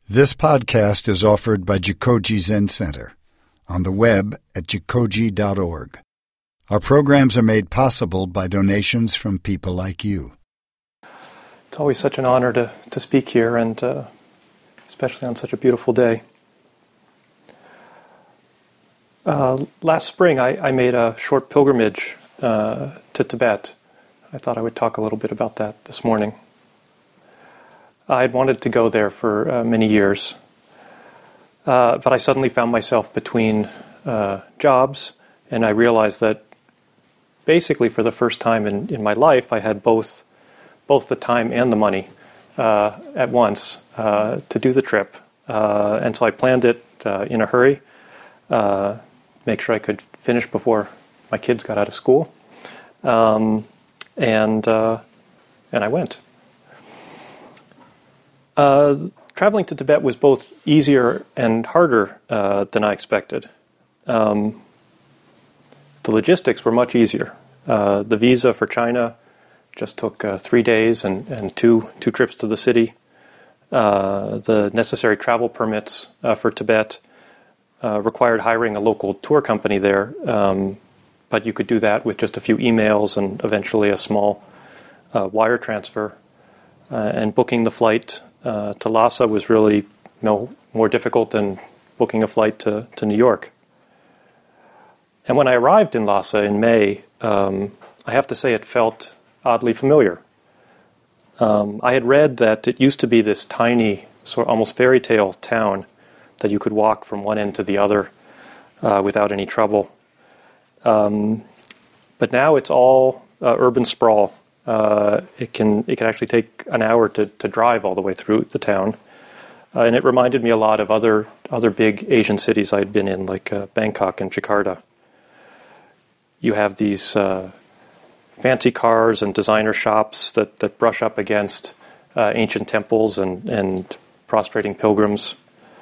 This podcast is offered by Jikoji Zen Center on the web at jikoji.org. Our programs are made possible by donations from people like you. It's always such an honor to speak here, and especially on such a beautiful day. Last spring, I made a short pilgrimage to Tibet. I thought I would talk a little bit about that this morning. I had wanted to go there for many years, but I suddenly found myself between jobs, and I realized that basically for the first time in my life, I had both the time and the money at once to do the trip. And so I planned it in a hurry, make sure I could finish before my kids got out of school, and I went. Traveling to Tibet was both easier and harder than I expected. The logistics were much easier. The visa for China just took 3 days and two trips to the city. The necessary travel permits for Tibet required hiring a local tour company there, but you could do that with just a few emails and eventually a small wire transfer. And booking the flight to Lhasa was really more difficult than booking a flight to New York. And when I arrived in Lhasa in May, I have to say it felt oddly familiar. I had read that it used to be this tiny, sort of almost fairy tale town that you could walk from one end to the other without any trouble. But now it's all urban sprawl. It can actually take an hour to drive all the way through the town, and it reminded me a lot of other big Asian cities I had been in, like Bangkok and Jakarta. You have these fancy cars and designer shops that brush up against ancient temples and prostrating pilgrims.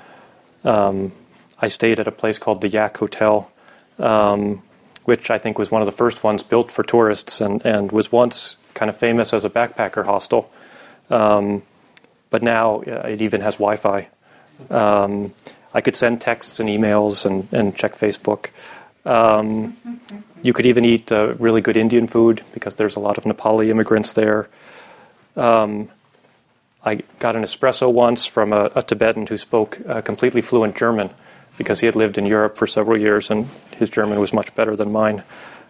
I stayed at a place called the Yak Hotel, which I think was one of the first ones built for tourists and was once kind of famous as a backpacker hostel, but now it even has Wi-Fi. I could send texts and emails and check Facebook. You could even eat really good Indian food because there's a lot of Nepali immigrants there. I got an espresso once from a Tibetan who spoke completely fluent German because he had lived in Europe for several years and his German was much better than mine.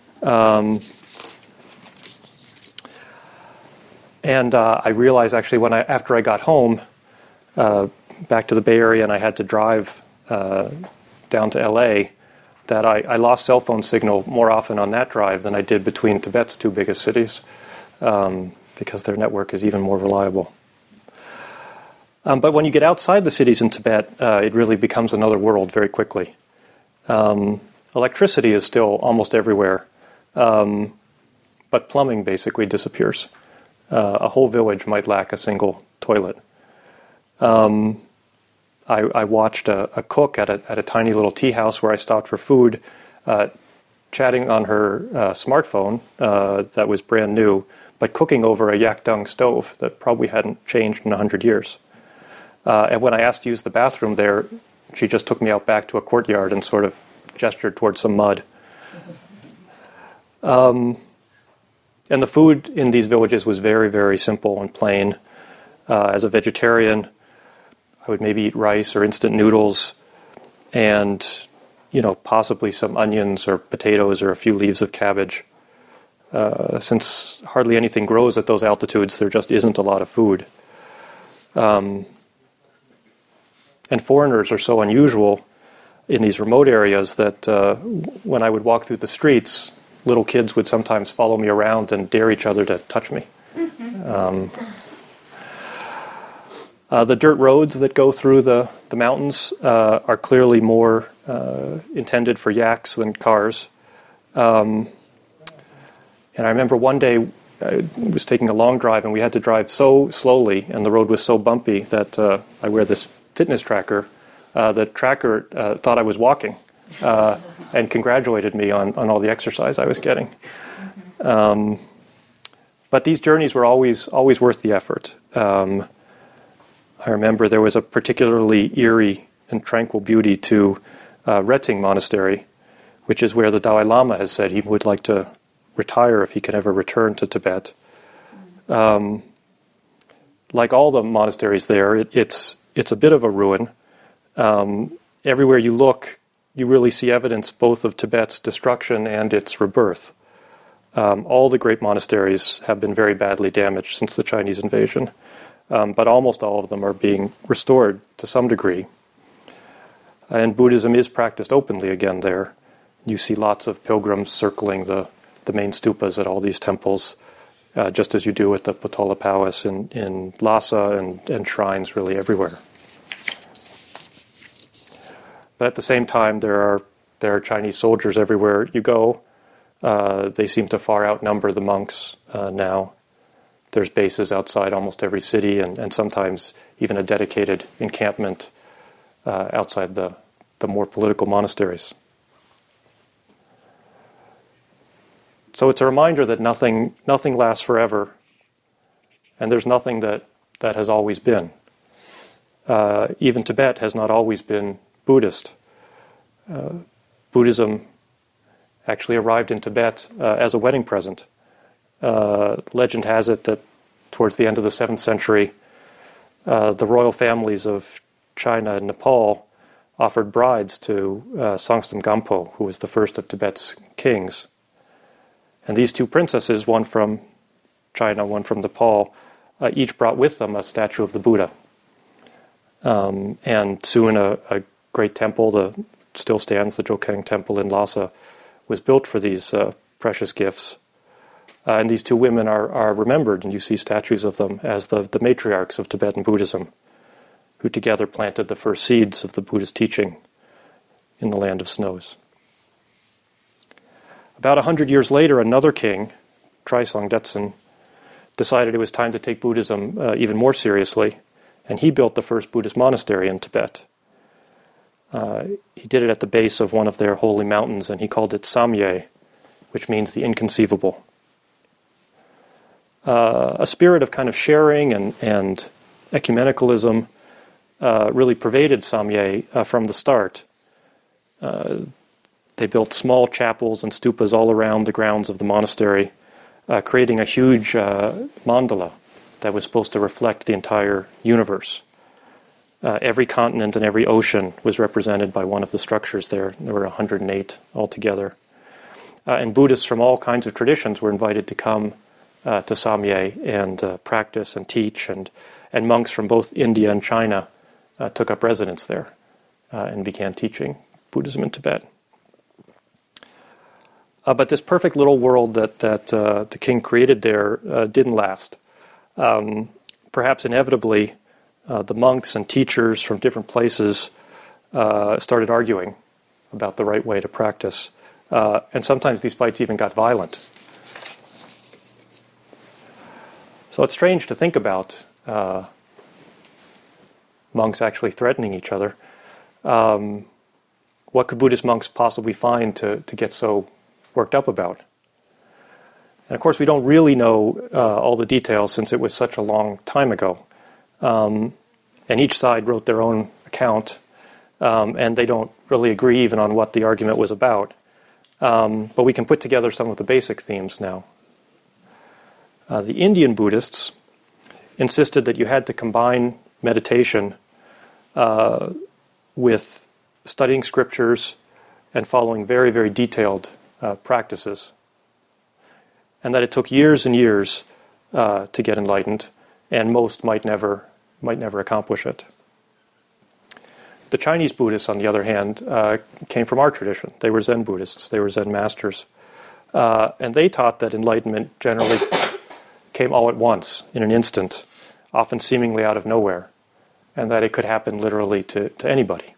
And I realized actually after I got home back to the Bay Area and I had to drive down to LA, that I lost cell phone signal more often on that drive than I did between Tibet's two biggest cities, because their network is even more reliable. But when you get outside the cities in Tibet, it really becomes another world very quickly. Electricity is still almost everywhere, but plumbing basically disappears. A whole village might lack a single toilet. I watched a cook at a tiny little tea house where I stopped for food, chatting on her smartphone that was brand new, but cooking over a yak dung stove that probably hadn't changed in 100 years. And when I asked to use the bathroom there, she just took me out back to a courtyard and sort of gestured towards some mud. And the food in these villages was very, very simple and plain. As a vegetarian, I would maybe eat rice or instant noodles and, possibly some onions or potatoes or a few leaves of cabbage. Since hardly anything grows at those altitudes, there just isn't a lot of food. And foreigners are so unusual in these remote areas that when I would walk through the streets, little kids would sometimes follow me around and dare each other to touch me. The dirt roads that go through the mountains are clearly more intended for yaks than cars. And I remember one day I was taking a long drive and we had to drive so slowly and the road was so bumpy that I wear this fitness tracker. The tracker thought I was walking. And congratulated me on all the exercise I was getting. But these journeys were always worth the effort. I remember there was a particularly eerie and tranquil beauty to Reting Monastery, which is where the Dalai Lama has said he would like to retire if he can ever return to Tibet. Like all the monasteries there, it's a bit of a ruin. Everywhere you look, you really see evidence both of Tibet's destruction and its rebirth. All the great monasteries have been very badly damaged since the Chinese invasion, but almost all of them are being restored to some degree. And Buddhism is practiced openly again there. You see lots of pilgrims circling the main stupas at all these temples, just as you do at the Potala Palace in Lhasa and shrines really everywhere. But at the same time, there are Chinese soldiers everywhere you go. They seem to far outnumber the monks now. There's bases outside almost every city, and sometimes even a dedicated encampment outside the more political monasteries. So it's a reminder that nothing lasts forever, and there's nothing that has always been. Even Tibet has not always been Buddhist. Buddhism actually arrived in Tibet as a wedding present. Legend has it that towards the end of the 7th century, the royal families of China and Nepal offered brides to Sangstam Gampo, who was the first of Tibet's kings. And these two princesses, one from China, one from Nepal, each brought with them a statue of the Buddha. And soon a great temple that still stands, the Jokang Temple in Lhasa, was built for these precious gifts. And these two women are remembered, and you see statues of them as the matriarchs of Tibetan Buddhism, who together planted the first seeds of the Buddhist teaching in the land of snows. About 100 years later, another king, Trisong Detsen, decided it was time to take Buddhism even more seriously, and he built the first Buddhist monastery in Tibet. He did it at the base of one of their holy mountains, and he called it Samye, which means the inconceivable. A spirit of kind of sharing and ecumenicalism really pervaded Samye from the start. They built small chapels and stupas all around the grounds of the monastery, creating a huge mandala that was supposed to reflect the entire universe. Every continent and every ocean was represented by one of the structures there. There were 108 altogether. And Buddhists from all kinds of traditions were invited to come to Samye and practice and teach, and monks from both India and China took up residence there and began teaching Buddhism in Tibet. But this perfect little world that the king created there didn't last. Perhaps inevitably, the monks and teachers from different places started arguing about the right way to practice. And sometimes these fights even got violent. So it's strange to think about monks actually threatening each other. What could Buddhist monks possibly find to get so worked up about? And of course, we don't really know all the details since it was such a long time ago. And each side wrote their own account, and they don't really agree even on what the argument was about. But we can put together some of the basic themes now. The Indian Buddhists insisted that you had to combine meditation with studying scriptures and following very, very detailed practices, and that it took years and years to get enlightened, and most might never accomplish it. The Chinese Buddhists, on the other hand, came from our tradition. They were Zen Buddhists. They were Zen masters, and they taught that enlightenment generally came all at once, in an instant, often seemingly out of nowhere, and that it could happen literally to anybody.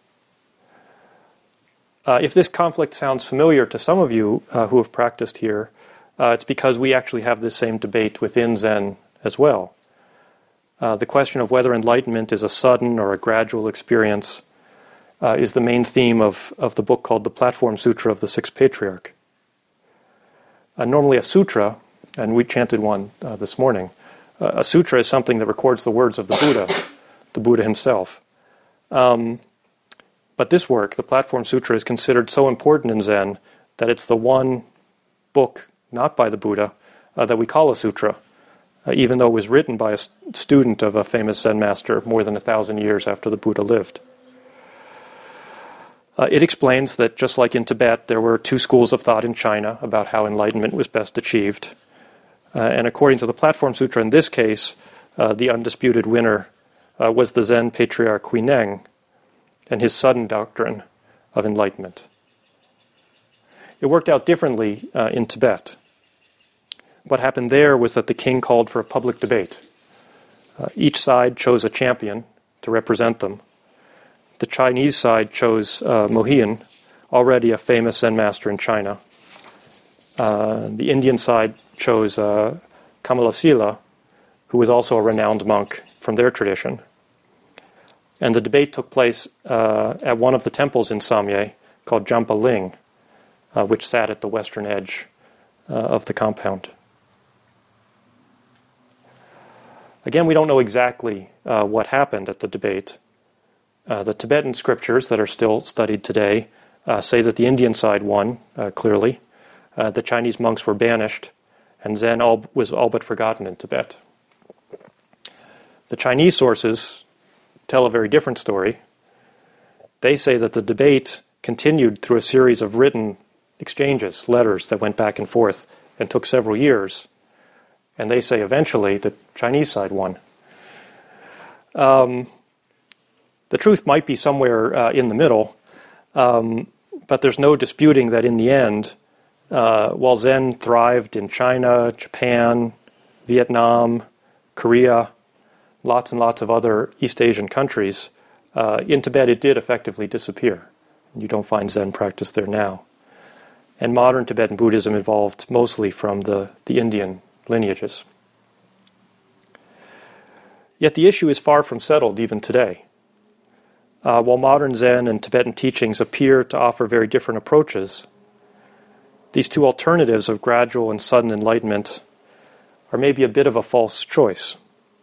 If this conflict sounds familiar to some of you who have practiced here, it's because we actually have this same debate within Zen as well. The question of whether enlightenment is a sudden or a gradual experience is the main theme of the book called the Platform Sutra of the Sixth Patriarch. Normally a sutra, and we chanted one this morning, a sutra is something that records the words of the Buddha, the Buddha himself. But this work, the Platform Sutra, is considered so important in Zen that it's the one book, not by the Buddha, that we call a sutra, even though it was written by a student of a famous Zen master more than 1,000 years after the Buddha lived. It explains that just like in Tibet, there were two schools of thought in China about how enlightenment was best achieved. And according to the Platform Sutra, in this case, the undisputed winner was the Zen patriarch Huineng and his sudden doctrine of enlightenment. It worked out differently in Tibet. What happened there was that the king called for a public debate. Each side chose a champion to represent them. The Chinese side chose Mohian, already a famous Zen master in China. The Indian side chose Kamalasila, who was also a renowned monk from their tradition. And the debate took place at one of the temples in Samye called Jampa Ling, which sat at the western edge of the compound. Again, we don't know exactly what happened at the debate. The Tibetan scriptures that are still studied today say that the Indian side won, clearly. The Chinese monks were banished, and Zen was all but forgotten in Tibet. The Chinese sources tell a very different story. They say that the debate continued through a series of written exchanges, letters that went back and forth, and took several years. And they say eventually the Chinese side won. The truth might be somewhere in the middle, but there's no disputing that in the end, while Zen thrived in China, Japan, Vietnam, Korea, lots and lots of other East Asian countries, in Tibet it did effectively disappear. You don't find Zen practice there now. And modern Tibetan Buddhism evolved mostly from the Indian lineages. Yet the issue is far from settled even today. While modern Zen and Tibetan teachings appear to offer very different approaches, these two alternatives of gradual and sudden enlightenment are maybe a bit of a false choice.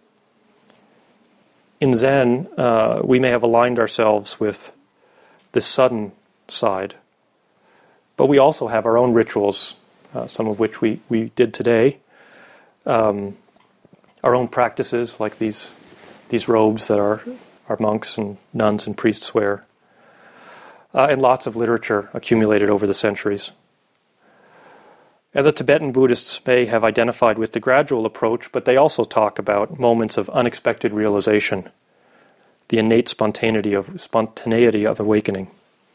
In Zen, we may have aligned ourselves with this sudden side, but we also have our own rituals, some of which we did today, our own practices like these robes that our monks and nuns and priests wear, and lots of literature accumulated over the centuries. And the Tibetan Buddhists may have identified with the gradual approach, but they also talk about moments of unexpected realization, the innate spontaneity of awakening.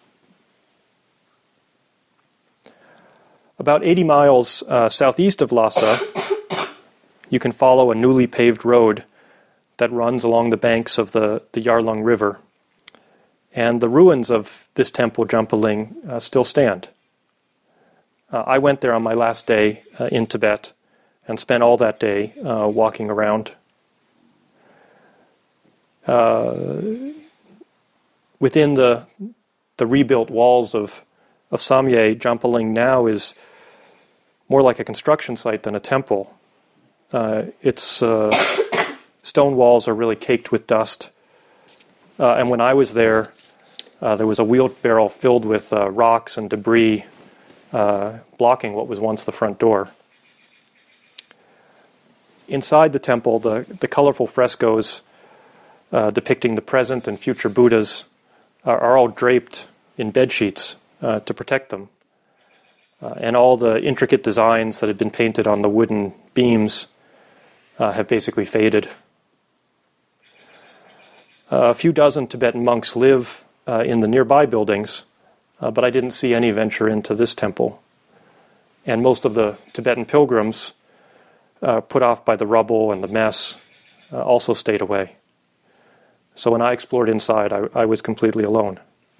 About 80 miles southeast of Lhasa, you can follow a newly paved road that runs along the banks of the Yarlung River. And the ruins of this temple, Jampa Ling, still stand. I went there on my last day in Tibet and spent all that day walking around. Within the rebuilt walls of Samye, Jampa Ling now is more like a construction site than a temple. Its stone walls are really caked with dust. And when I was there was a wheelbarrow filled with rocks and debris blocking what was once the front door. Inside the temple, the colorful frescoes depicting the present and future Buddhas are all draped in bed sheets to protect them. And all the intricate designs that had been painted on the wooden beams have basically faded. A few dozen Tibetan monks live in the nearby buildings, but I didn't see any venture into this temple. And most of the Tibetan pilgrims, put off by the rubble and the mess, also stayed away. So when I explored inside, I was completely alone.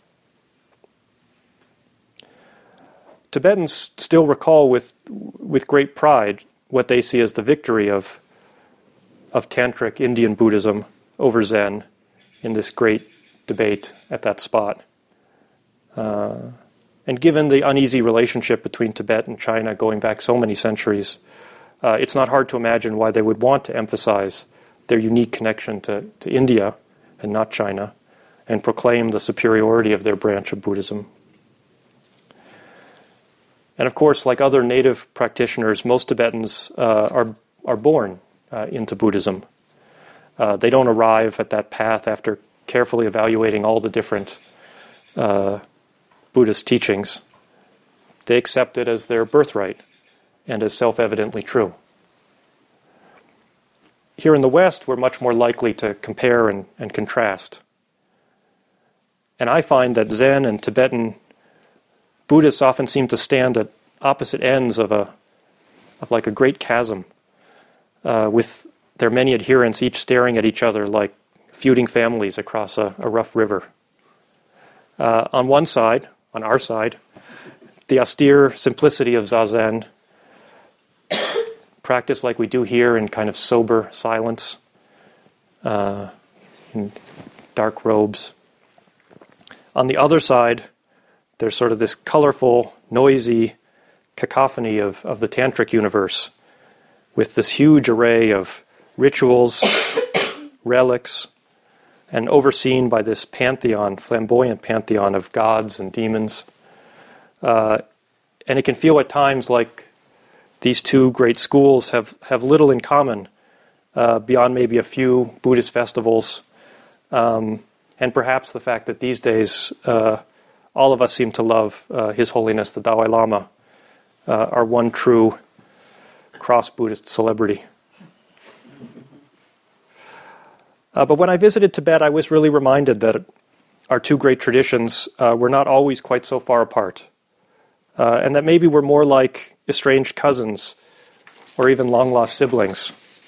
Tibetans still recall with great pride what they see as the victory of Tantric Indian Buddhism over Zen in this great debate at that spot. And given the uneasy relationship between Tibet and China going back so many centuries, it's not hard to imagine why they would want to emphasize their unique connection to India and not China, and proclaim the superiority of their branch of Buddhism. And of course, like other native practitioners, most Tibetans are born into Buddhism. They don't arrive at that path after carefully evaluating all the different Buddhist teachings. They accept it as their birthright and as self-evidently true. Here in the West, we're much more likely to compare and contrast. And I find that Zen and Tibetan Buddhists often seem to stand at opposite ends of like a great chasm, with their many adherents each staring at each other like feuding families across a rough river. On one side, on our side, the austere simplicity of Zazen, practiced like we do here in kind of sober silence, in dark robes. On the other side, there's sort of this colorful, noisy cacophony of the tantric universe, with this huge array of rituals, relics, and overseen by this pantheon, flamboyant pantheon of gods and demons. And it can feel at times like these two great schools have little in common beyond maybe a few Buddhist festivals, and perhaps the fact that these days all of us seem to love His Holiness the Dalai Lama, our one true cross-Buddhist celebrity. But when I visited Tibet, I was really reminded that our two great traditions were not always quite so far apart, and that maybe we're more like estranged cousins or even long-lost siblings.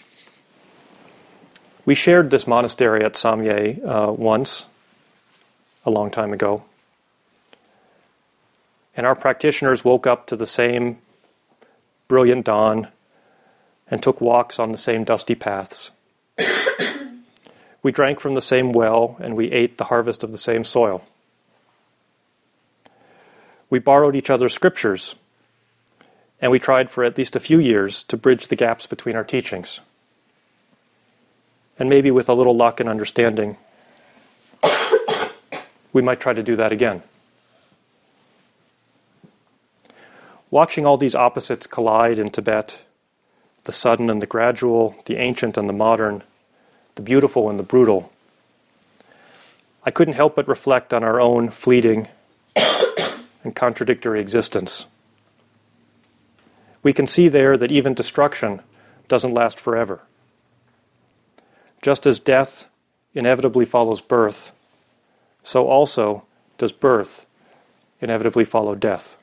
We shared this monastery at Samye once, a long time ago, and our practitioners woke up to the same brilliant dawn and took walks on the same dusty paths. We drank from the same well, and we ate the harvest of the same soil. We borrowed each other's scriptures, and we tried for at least a few years to bridge the gaps between our teachings. And maybe with a little luck and understanding, we might try to do that again. Watching all these opposites collide in Tibet, the sudden and the gradual, the ancient and the modern, the beautiful and the brutal, I couldn't help but reflect on our own fleeting and contradictory existence. We can see there that even destruction doesn't last forever. Just as death inevitably follows birth, so also does birth inevitably follow death.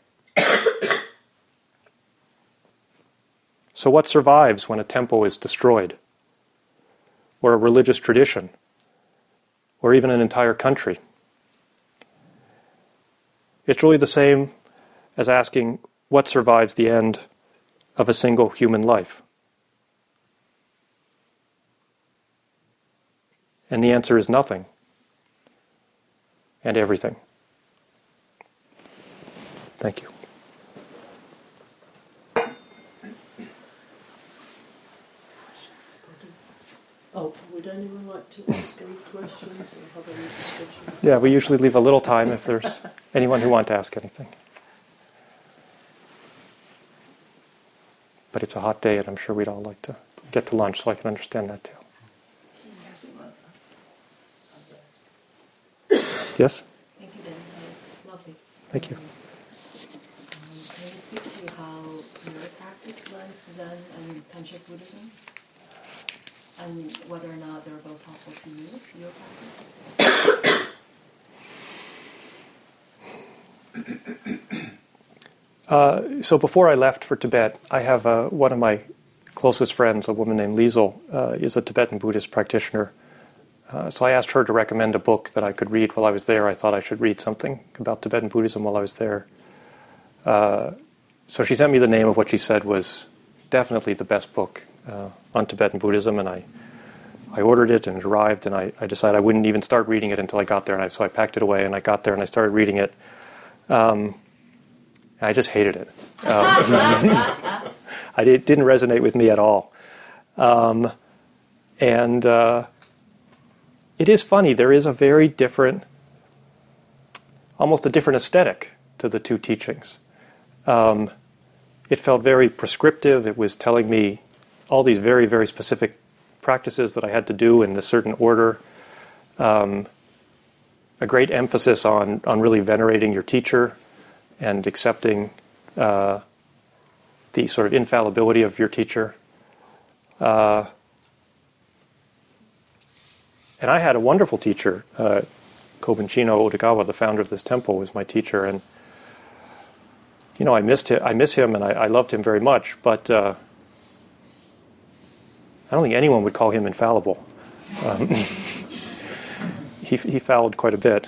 So what survives when a temple is destroyed? Or a religious tradition? Or even an entire country? It's really the same as asking what survives the end of a single human life. And the answer is nothing and everything. Thank you. Oh, would anyone like to ask any questions or have any discussion? Yeah, we usually leave a little time if there's anyone who wants to ask anything. But it's a hot day, and I'm sure we'd all like to get to lunch, so I can understand that too. Yes? Thank you, Dan. That was lovely. Thank you. Can you speak to how your practice blends Zen and Tantric Buddhism? And whether or not they're both helpful to you, your practice? So before I left for Tibet, I have one of my closest friends, a woman named Liesl, is a Tibetan Buddhist practitioner. So I asked her to recommend a book that I could read while I was there. I thought I should read something about Tibetan Buddhism while I was there. So she sent me the name of what she said was definitely the best book on Tibetan Buddhism, and I ordered it, and it arrived, and I decided I wouldn't even start reading it until I got there, and so I packed it away, and I got there, and I started reading it. I just hated it. It didn't resonate with me at all. And it is funny. There is a very different, almost a different aesthetic to the two teachings. It felt very prescriptive. It was telling me all these very, very specific practices that I had to do in a certain order. A great emphasis on really venerating your teacher and accepting the sort of infallibility of your teacher. And I had a wonderful teacher. Kobuchino Otogawa, the founder of this temple, was my teacher, and I miss him, and I loved him very much. But I don't think anyone would call him infallible. He fouled quite a bit.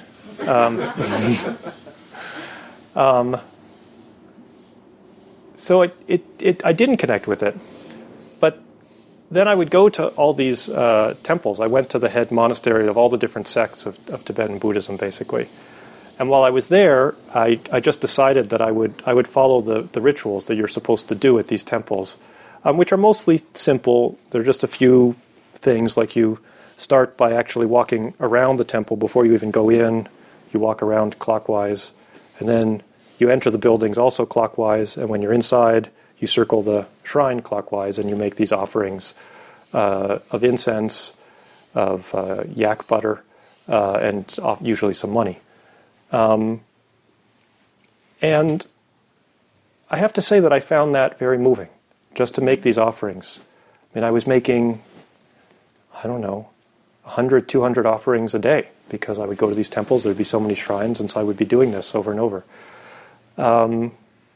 So I didn't connect with it. But then I would go to all these temples. I went to the head monastery of all the different sects of Tibetan Buddhism, basically. And while I was there, I just decided that I would follow the rituals that you're supposed to do at these temples, which are mostly simple. They're just a few things, like you start by actually walking around the temple before you even go in. You walk around clockwise, and then you enter the buildings also clockwise, and when you're inside, you circle the shrine clockwise, and you make these offerings of incense, of yak butter, and usually some money. And I have to say that I found that very moving, just to make these offerings. I mean, I was making, 100, 200 offerings a day, because I would go to these temples, there would be so many shrines, and so I would be doing this over and over. And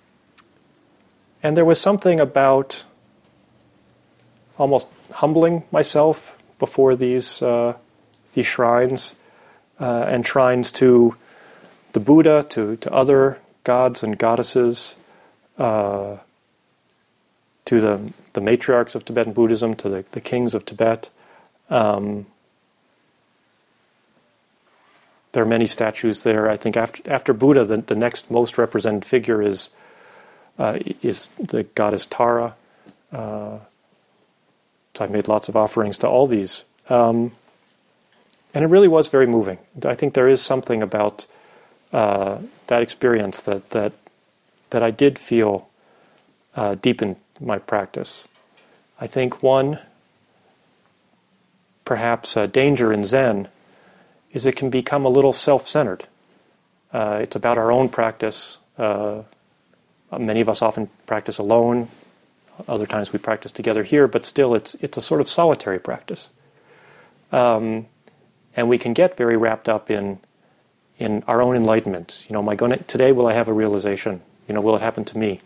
there was something about almost humbling myself before these shrines, and shrines to the Buddha, to other gods and goddesses, to the matriarchs of Tibetan Buddhism, to the kings of Tibet. There are many statues there. I think after Buddha, the next most represented figure is the goddess Tara. So I made lots of offerings to all these. And it really was very moving. I think there is something about that experience that I did feel deepened my practice. I think one, perhaps a danger in Zen, is it can become a little self-centered. It's about our own practice. Many of us often practice alone. Other times we practice together here, but still it's a sort of solitary practice. And we can get very wrapped up in our own enlightenment. Today will I have a realization? Will it happen to me?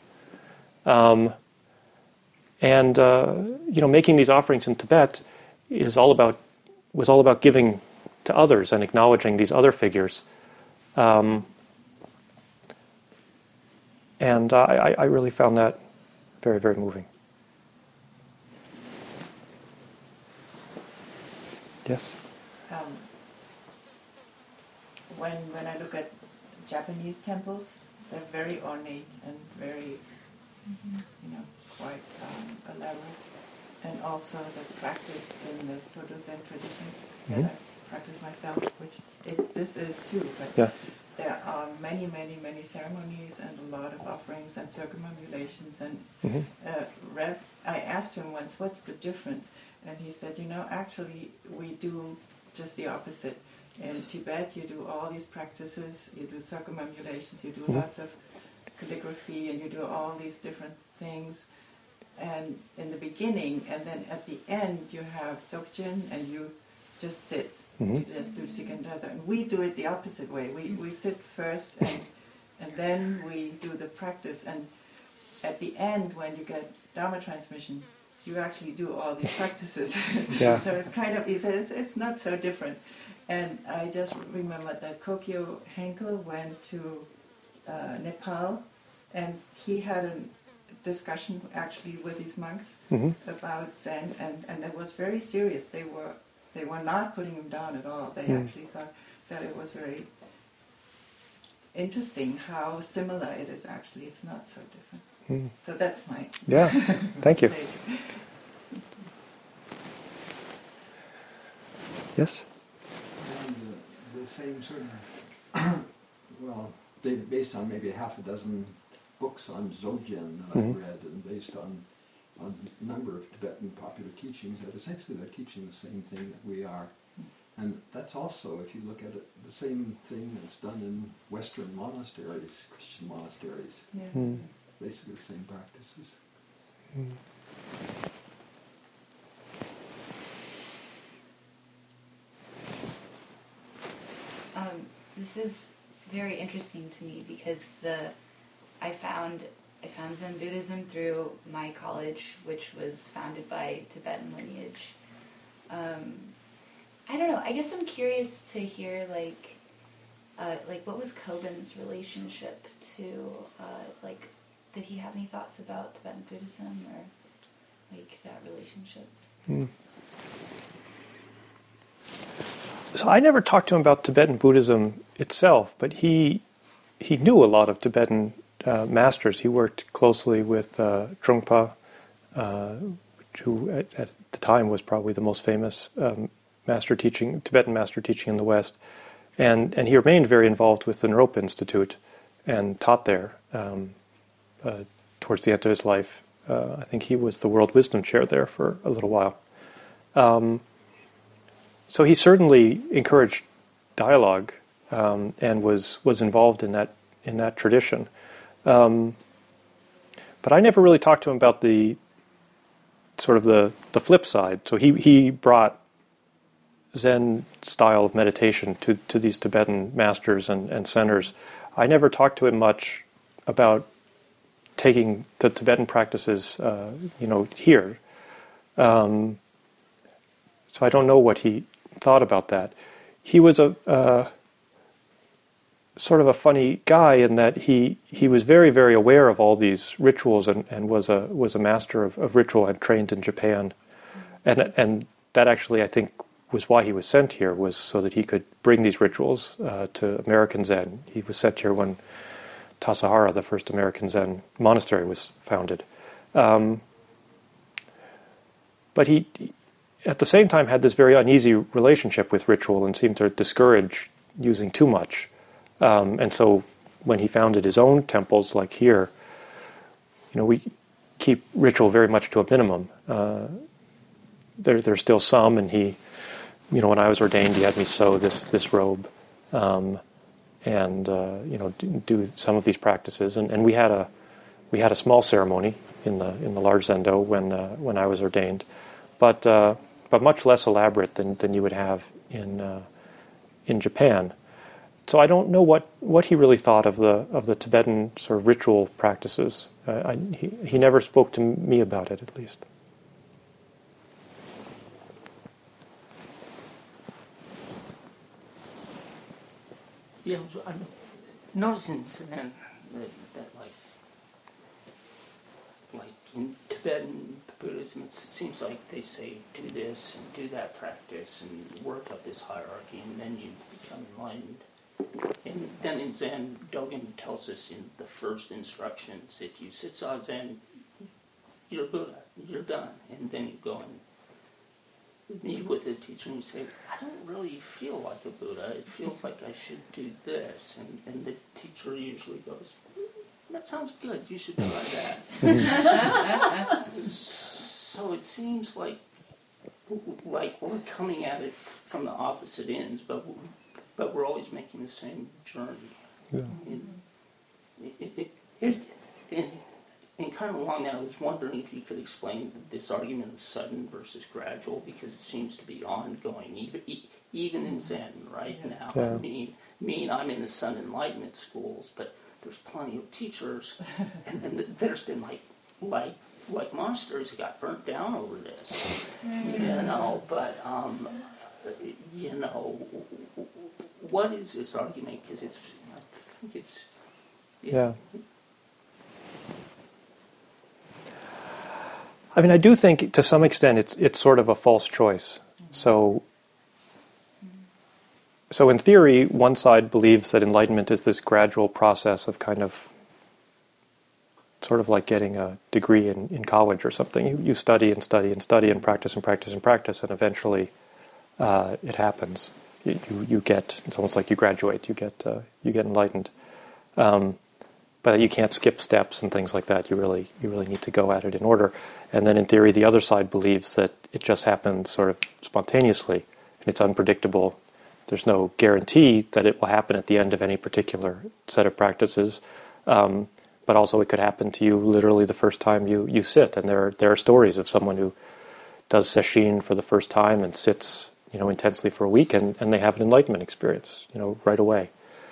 Making these offerings in Tibet was all about giving to others and acknowledging these other figures. And I really found that very, very moving. Yes? When I look at Japanese temples, they're very ornate and very, quite elaborate. And also the practice in the Soto Zen tradition that I practice myself, which this is too, but there are many, many, many ceremonies and a lot of offerings and circumambulations. And I asked him once, what's the difference? And he said, actually we do just the opposite. In Tibet you do all these practices, you do circumambulations, you do lots of calligraphy, and you do all these different things. And in the beginning, and then at the end, you have Dzogchen, and you just sit. You just do Shiken Daza. And we do it the opposite way. We sit first, and then we do the practice. And at the end, when you get Dharma transmission, you actually do all these practices. So it's kind of, he said, it's not so different. And I just remember that Kokyo Henkel went to Nepal, and he had a discussion actually with these monks about Zen, and that was very serious. They were not putting him down at all. They actually thought that it was very interesting how similar it is actually. It's not so different. So that's my Thank you. take. Yes? same sort of, well, based on maybe half a dozen books on Dzogchen that I've read, and based on a number of Tibetan popular teachings, that essentially they're teaching the same thing that we are. And that's also, if you look at it, the same thing that's done in Western monasteries, Christian monasteries. Yeah. Basically the same practices. This is very interesting to me because I found Zen Buddhism through my college, which was founded by Tibetan lineage. I don't know. I guess I'm curious to hear like what was Kobin's relationship to did he have any thoughts about Tibetan Buddhism or like that relationship? So I never talked to him about Tibetan Buddhism itself, but he knew a lot of Tibetan masters. He worked closely with Trungpa, who at the time was probably the most famous Tibetan master teaching in the West, and he remained very involved with the Naropa Institute and taught there towards the end of his life. I think he was the World Wisdom Chair there for a little while. So he certainly encouraged dialogue and was involved in that tradition. But I never really talked to him about the sort of the flip side. So he brought Zen style of meditation to these Tibetan masters and centers. I never talked to him much about taking the Tibetan practices, here. So I don't know what he thought about that. He was a sort of a funny guy in that he was very, very aware of all these rituals and was a master of ritual and trained in Japan, and that actually I think was why he was sent here, was so that he could bring these rituals to American Zen. He was sent here when Tassajara, the first American Zen monastery, was founded. But he at the same time had this very uneasy relationship with ritual and seemed to discourage using too much. And so when he founded his own temples, like here, we keep ritual very much to a minimum. There's still some, and he, when I was ordained, he had me sew this robe, and do some of these practices. And we had a a small ceremony in the large zendo when I was ordained, but much less elaborate than you would have in Japan. So I don't know what he really thought of the Tibetan sort of ritual practices. He never spoke to me about it, at least. Yeah, I'm noticing Zen that like in Tibetan Buddhism, it seems like they say do this and do that practice and work up this hierarchy, and then you become enlightened. And then in Zen, Dogen tells us in the first instructions, if you sit Zazen, you're Buddha, you're done. And then you go and meet with the teacher and you say, I don't really feel like a Buddha. It feels like I should do this. And the teacher usually goes, that sounds good, you should try that. So it seems like we're coming at it from the opposite ends, but we're always making the same journey. Yeah. And kind of along that, I was wondering if you could explain this argument of sudden versus gradual, because it seems to be ongoing, even in Zen right now. Yeah. I mean, I'm in the Sun Enlightenment schools, but there's plenty of teachers, and there's been like monasteries that got burnt down over this, but what is this argument? Because I think it's... Yeah. I mean, I do think to some extent it's sort of a false choice. So in theory, one side believes that enlightenment is this gradual process of kind of sort of like getting a degree in college or something. You study and study and study and practice and practice and practice, and eventually it happens. You get, it's almost like you graduate. You get enlightened, but you can't skip steps and things like that. You really need to go at it in order. And then in theory, the other side believes that it just happens sort of spontaneously, and it's unpredictable. There's no guarantee that it will happen at the end of any particular set of practices, but also it could happen to you literally the first time you sit. And there are stories of someone who does sesshin for the first time and sits intensely for a week, and they have an enlightenment experience right away.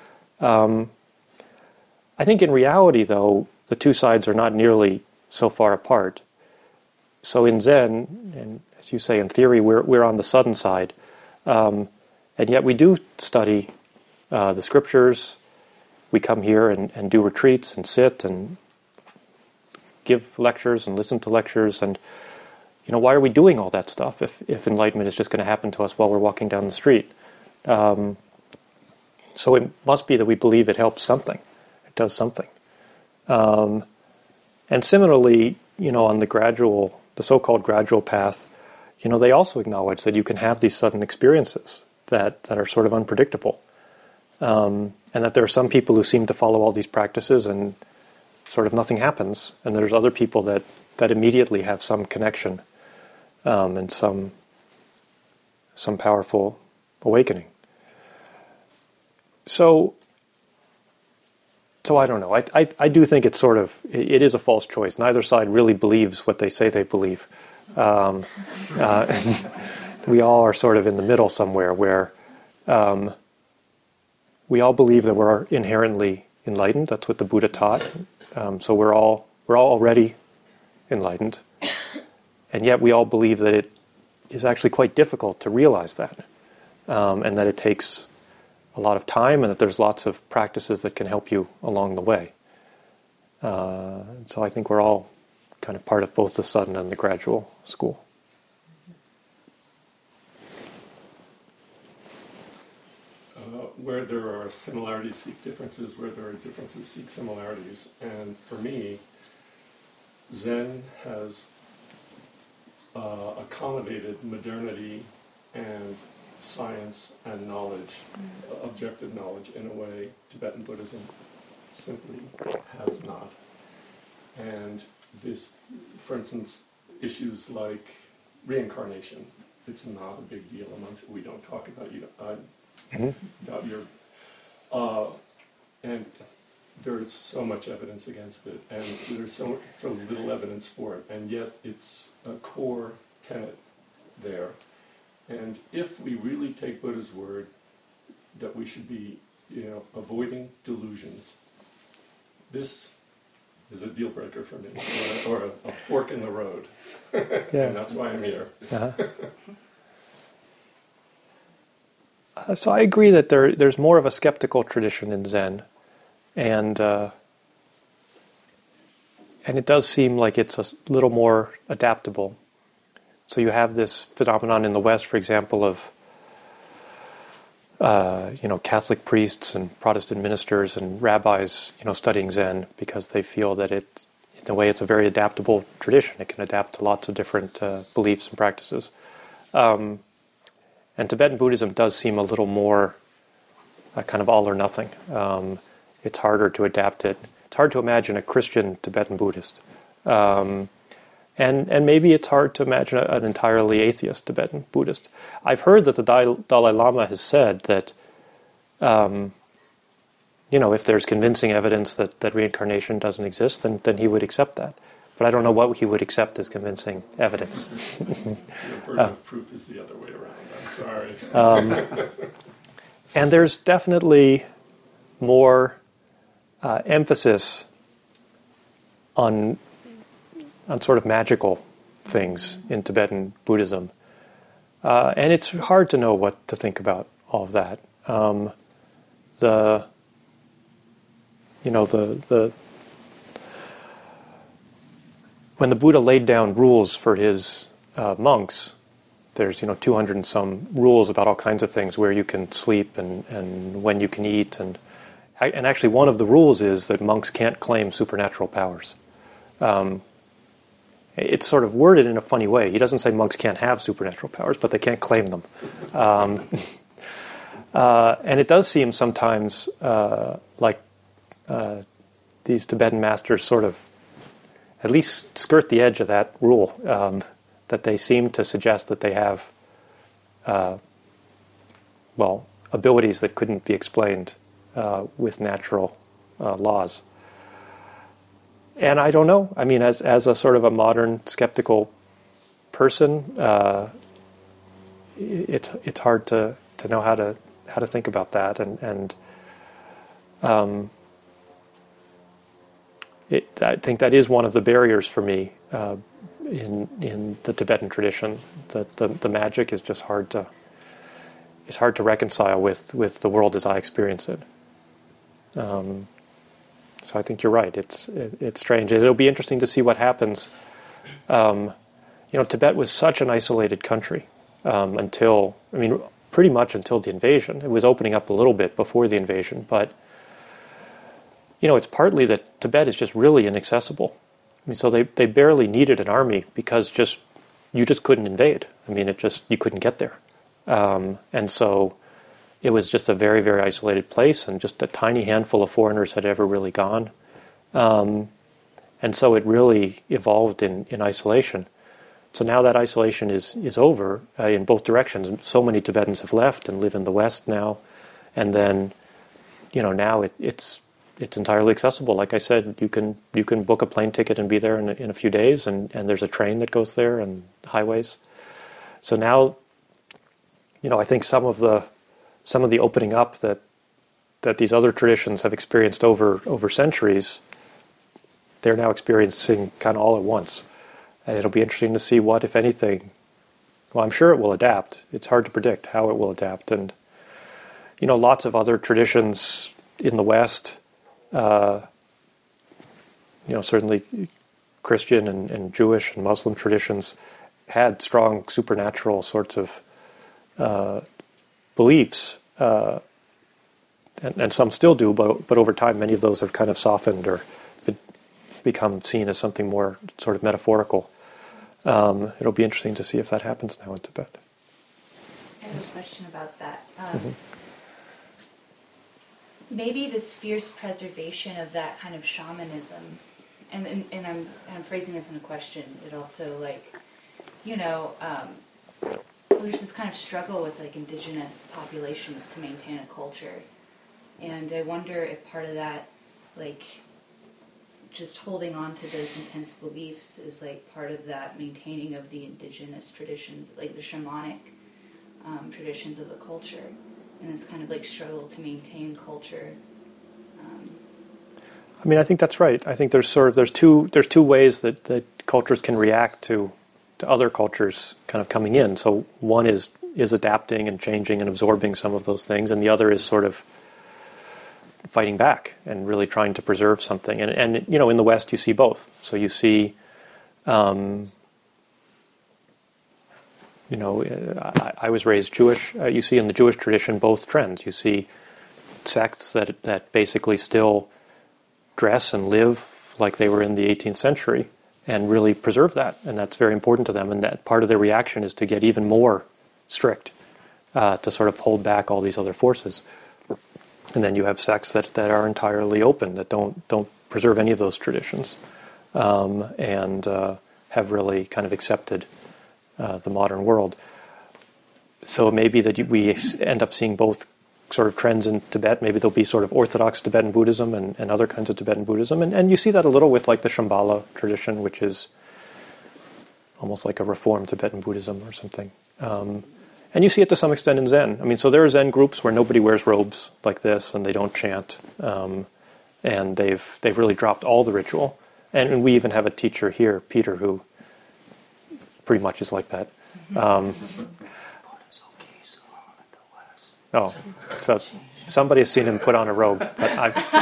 I think in reality, though, the two sides are not nearly so far apart. So in Zen, and as you say, in theory, we're on the sudden side. And yet we do study the scriptures. We come here and do retreats and sit and give lectures and listen to lectures. And, why are we doing all that stuff if enlightenment is just going to happen to us while we're walking down the street? So it must be that we believe it helps something. It does something. And similarly, on the so-called gradual path, they also acknowledge that you can have these sudden experiences that are sort of unpredictable. And that there are some people who seem to follow all these practices and sort of nothing happens. And there's other people that immediately have some connection and some powerful awakening. So I don't know. I do think it's it is a false choice. Neither side really believes what they say they believe. We all are sort of in the middle somewhere where we all believe that we're inherently enlightened. That's what the Buddha taught. So we're all already enlightened, and yet we all believe that it is actually quite difficult to realize that, and that it takes a lot of time, and that there's lots of practices that can help you along the way. And so I think we're all kind of part of both the sudden and the gradual school. Where there are similarities seek differences, where there are differences seek similarities. And for me, Zen has accommodated modernity and science and knowledge, objective knowledge, in a way Tibetan Buddhism simply has not. And this, for instance, issues like reincarnation, it's not a big deal amongst, we don't talk about you. About your, and there is so much evidence against it, and there's so little evidence for it, and yet it's a core tenet there. And if we really take Buddha's word that we should be, avoiding delusions, this is a deal breaker for me, or a fork in the road, Yeah. and that's why I'm here. Uh-huh. So I agree that there's more of a skeptical tradition in Zen, and it does seem like it's a little more adaptable. So you have this phenomenon in the West, for example, of Catholic priests and Protestant ministers and rabbis, studying Zen because they feel that in a way, it's a very adaptable tradition. It can adapt to lots of different beliefs and practices. And Tibetan Buddhism does seem a little more kind of all or nothing. It's harder to adapt it. It's hard to imagine a Christian Tibetan Buddhist. And maybe it's hard to imagine an entirely atheist Tibetan Buddhist. I've heard that the Dalai Lama has said that, if there's convincing evidence that reincarnation doesn't exist, then he would accept that. But I don't know what he would accept as convincing evidence. The burden of proof is the other way around. I'm sorry. And there's definitely more emphasis on sort of magical things in Tibetan Buddhism. And it's hard to know what to think about all of that. When the Buddha laid down rules for his monks, there's 200 and some rules about all kinds of things, where you can sleep and when you can eat, and actually one of the rules is that monks can't claim supernatural powers. It's sort of worded in a funny way. He doesn't say monks can't have supernatural powers, but they can't claim them. And it does seem sometimes like these Tibetan masters sort of at least skirt the edge of that rule, that they seem to suggest that they have, abilities that couldn't be explained with natural laws. And I don't know. I mean, as a sort of a modern skeptical person, it's hard to know how to think about that, and I think that is one of the barriers for me in the Tibetan tradition. That the magic is just hard to reconcile with the world as I experience it. So I think you're right. It's strange. It'll be interesting to see what happens. Tibet was such an isolated country pretty much until the invasion. It was opening up a little bit before the invasion, but it's partly that Tibet is just really inaccessible. So they barely needed an army because you just couldn't invade. You couldn't get there. And so it was just a very, very isolated place, and just a tiny handful of foreigners had ever really gone. And so it really evolved in isolation. So now that isolation is over in both directions. So many Tibetans have left and live in the West now. And then, now it's entirely accessible. Like I said, you can book a plane ticket and be there in a few days, and there's a train that goes there and highways. So now, I think some of the opening up that these other traditions have experienced over centuries, they're now experiencing kind of all at once. And it'll be interesting to see what, if anything, well, I'm sure it will adapt. It's hard to predict how it will adapt. And, lots of other traditions in the West, certainly Christian and Jewish and Muslim traditions had strong supernatural sorts of beliefs, and some still do, but over time many of those have kind of softened or become seen as something more sort of metaphorical. It'll be interesting to see if that happens now in Tibet. I have a question about that. Maybe this fierce preservation of that kind of shamanism, and I'm phrasing this in a question. It also there's this kind of struggle with indigenous populations to maintain a culture, and I wonder if part of that, just holding on to those intense beliefs is part of that maintaining of the indigenous traditions, the shamanic traditions of the culture, and this kind of struggle to maintain culture. I think that's right. I think there's two ways that cultures can react to other cultures kind of coming in. So one is adapting and changing and absorbing some of those things, and the other is sort of fighting back and really trying to preserve something. And in the West you see both. So you see, I was raised Jewish. You see in the Jewish tradition both trends. You see sects that basically still dress and live like they were in the 18th century and really preserve that, and that's very important to them. And that part of their reaction is to get even more strict, to sort of hold back all these other forces. And then you have sects that are entirely open, that don't preserve any of those traditions, and have really kind of accepted the modern world. So it may be that we end up seeing both sort of trends in Tibet. Maybe there'll be sort of orthodox Tibetan Buddhism and other kinds of Tibetan Buddhism. And you see that a little with the Shambhala tradition, which is almost like a reformed Tibetan Buddhism or something. And you see it to some extent in Zen. So there are Zen groups where nobody wears robes like this and they don't chant. And they've really dropped all the ritual. And we even have a teacher here, Peter, who pretty much is like that. So somebody has seen him put on a robe, but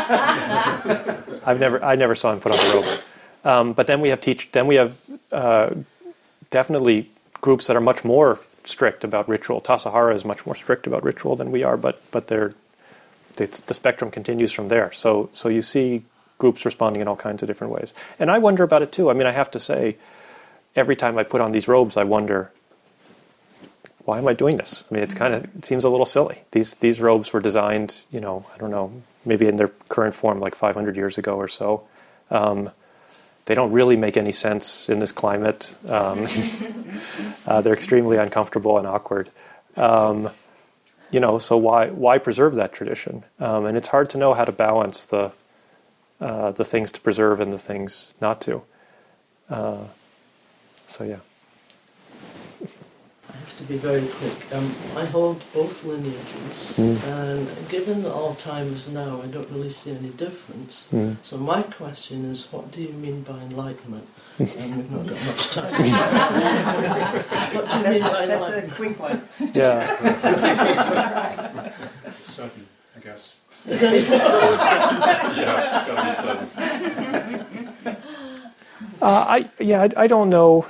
I never saw him put on a robe. But then we have definitely groups that are much more strict about ritual. Tassajara is much more strict about ritual than we are, but the spectrum continues from there. So you see groups responding in all kinds of different ways. And I wonder about it too. I have to say, every time I put on these robes, I wonder, why am I doing this? I mean, it seems a little silly. These robes were designed, I don't know, maybe in their current form like 500 years ago or so. They don't really make any sense in this climate. They're extremely uncomfortable and awkward. So why preserve that tradition? And it's hard to know how to balance the things to preserve and the things not to. Yeah. I have to be very quick. I hold both lineages, and given that all time is now, I don't really see any difference. So my question is, what do you mean by enlightenment? We've not got much time. What do you mean by That's enlightenment? a quick one. Yeah. Sudden, I guess. Yeah. Yeah, it's gotta be sudden. I don't know.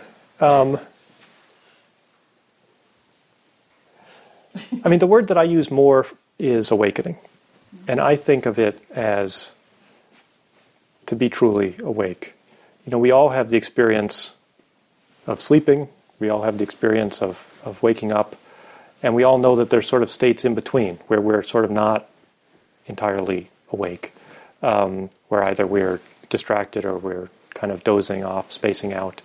I mean, the word that I use more is awakening. And I think of it as to be truly awake. We all have the experience of sleeping. We all have the experience of waking up. And we all know that there's sort of states in between where we're sort of not entirely awake, where either we're distracted or we're kind of dozing off, spacing out.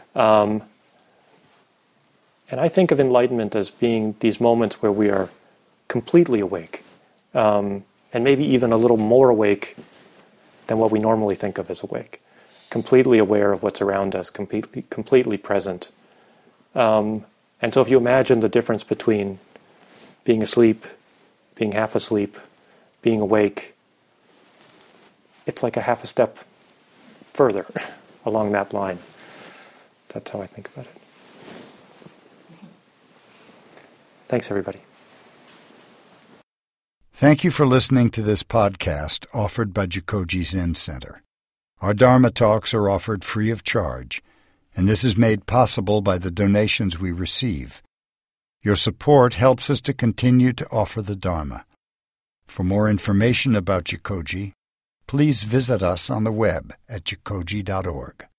And I think of enlightenment as being these moments where we are completely awake, and maybe even a little more awake than what we normally think of as awake, completely aware of what's around us, completely present. And so if you imagine the difference between being asleep, being half asleep, being awake, it's like a half a step further along that line. That's how I think about it. Thanks, everybody. Thank you for listening to this podcast offered by Jikoji Zen Center. Our Dharma talks are offered free of charge, and this is made possible by the donations we receive. Your support helps us to continue to offer the Dharma. For more information about Jikoji, please visit us on the web at jikoji.org.